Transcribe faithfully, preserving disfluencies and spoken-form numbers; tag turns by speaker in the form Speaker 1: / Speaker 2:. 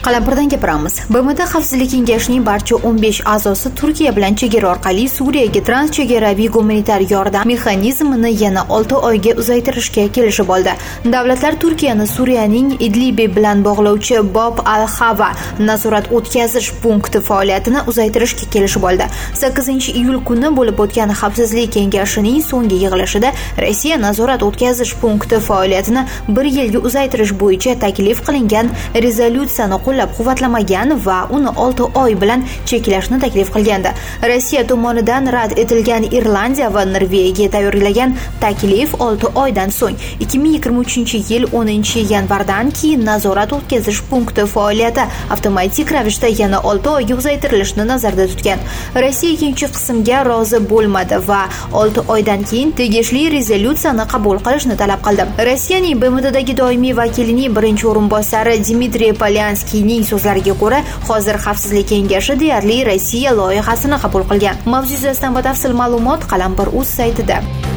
Speaker 1: Qalampirdan gapiramiz. B M T Xavfsizlik kengashining barcha o'n besh a'zosi Turkiya bilan chegara orqali Suriyaga transchegaraviy gumanitar yordam mexanizmini yana olti oyga uzaytirishga kelishib oldi. Davlatlar Turkiyani Suriyaning Idlib bilan bog'lovchi Bob al-Hava nazorat o'tkazish punkti faoliyatini uzaytirishga kelishib oldi. sakkizinchi iyul kuni bo'lib o'tgan Xavfsizlik kengashining so'nggi yig'ilishida Rossiya nazorat o'tkazish punkti faoliyatini bir yilga uzaytirish bo'yicha taklif qilingan rezolyutsiyani qo'llab-quvvatlamagan va uni olti oy bilan cheklashni taklif qilgandi. Rossiya tomonidan rad etilgan Irlandiya va Norvegiya tayyorlagan taklif olti oydan so'ng ikki ming yigirma uchinchi yil o'ninchi yanvardan keyin nazorat o'tkazish punkti faoliyati avtomatik ravishda yana olti oyga uzaytirilishini nazarda tutgan. Rossiya ikkinchi qismga rozi bo'lmadi va olti oydan keyin tegishli rezolyutsiyani qabul qilishni talab qildi. Rossiyaning B M Tdagi doimiy vakilining birinchi o'rinbosari Dmitriy Polyanskiyning so'zlariga ko'ra, hozir Xavfsizlik kengashi deyarli Rossiya loyihasini qabul qilgan. Mavzu yuzasidan batafsil ma'lumot Qalampir.uz saytida.